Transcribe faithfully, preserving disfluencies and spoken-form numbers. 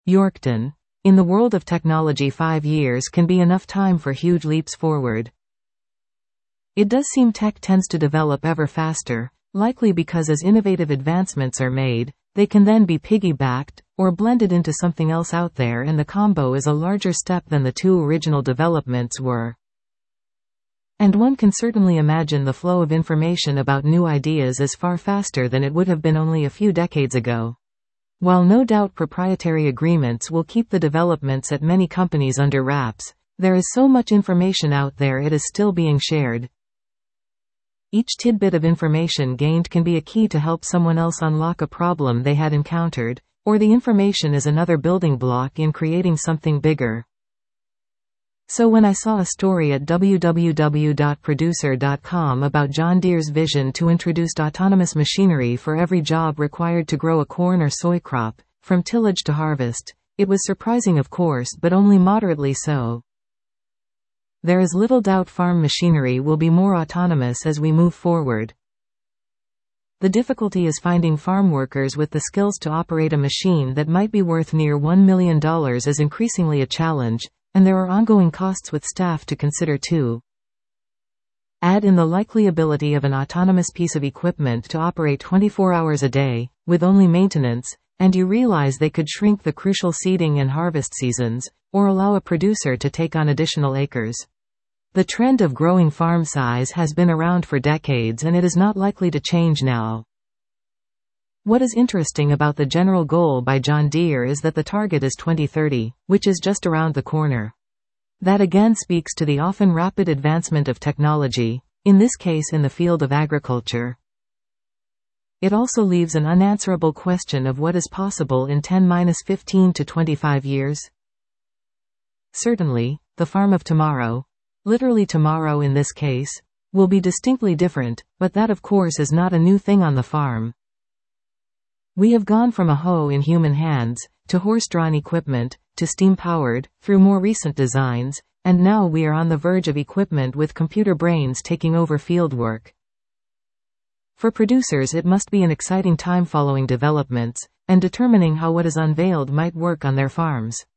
Yorkton. In the world of technology, five years can be enough time for huge leaps forward. It does seem tech tends to develop ever faster, likely because as innovative advancements are made, they can then be piggybacked, or blended into something else out there, and the combo is a larger step than the two original developments were. And one can certainly imagine the flow of information about new ideas is far faster than it would have been only a few decades ago. While no doubt proprietary agreements will keep the developments at many companies under wraps, there is so much information out there it is still being shared. Each tidbit of information gained can be a key to help someone else unlock a problem they had encountered, or the information is another building block in creating something bigger. So when I saw a story at w w w dot producer dot com about John Deere's vision to introduce autonomous machinery for every job required to grow a corn or soy crop, from tillage to harvest, it was surprising, of course, but only moderately so. There is little doubt farm machinery will be more autonomous as we move forward. The difficulty is finding farm workers with the skills to operate a machine that might be worth near one million dollars is increasingly a challenge, and there are ongoing costs with staff to consider too. Add in the likely ability of an autonomous piece of equipment to operate twenty-four hours a day, with only maintenance, and you realize they could shrink the crucial seeding and harvest seasons, or allow a producer to take on additional acres. The trend of growing farm size has been around for decades, and it is not likely to change now. What is interesting about the general goal by John Deere is that the target is twenty thirty, which is just around the corner. That again speaks to the often rapid advancement of technology, in this case in the field of agriculture. It also leaves an unanswerable question of what is possible in ten to fifteen to twenty-five years. Certainly, the farm of tomorrow, literally tomorrow in this case, will be distinctly different, but that of course is not a new thing on the farm. We have gone from a hoe in human hands, to horse-drawn equipment, to steam-powered, through more recent designs, and now we are on the verge of equipment with computer brains taking over field work. For producers, it must be an exciting time following developments, and determining how what is unveiled might work on their farms.